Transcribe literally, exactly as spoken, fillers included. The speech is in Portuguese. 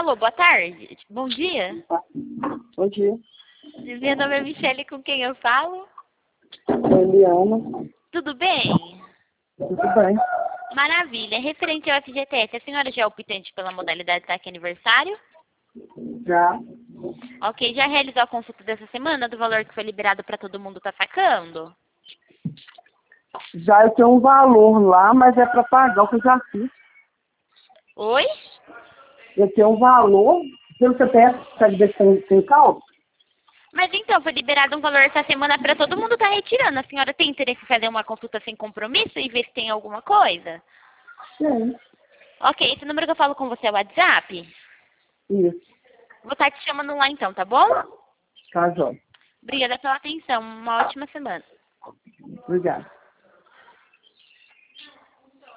Alô, boa tarde. Bom dia. Bom dia. Meu nome é Michele, com quem eu falo? Eliana. Tudo bem? Tudo bem? Maravilha. Referente ao F G T S, a senhora já é optante pela modalidade saque aniversário? Já. Ok, já realizou a consulta dessa semana do valor que foi liberado para todo mundo tá sacando? Já eu tenho um valor lá, mas é para pagar o que eu já fiz. Oi? Eu tenho um valor, pelo C P F, consegue ver se tem, tem cálculo? Mas então, foi liberado um valor essa semana para todo mundo tá retirando. A senhora tem interesse em fazer uma consulta sem compromisso e ver se tem alguma coisa? Sim. Ok, esse número que eu falo com você é o WhatsApp? Isso. Vou estar te chamando lá então, tá bom? Tá, jóia. Obrigada pela atenção. Uma ótima semana. Obrigado.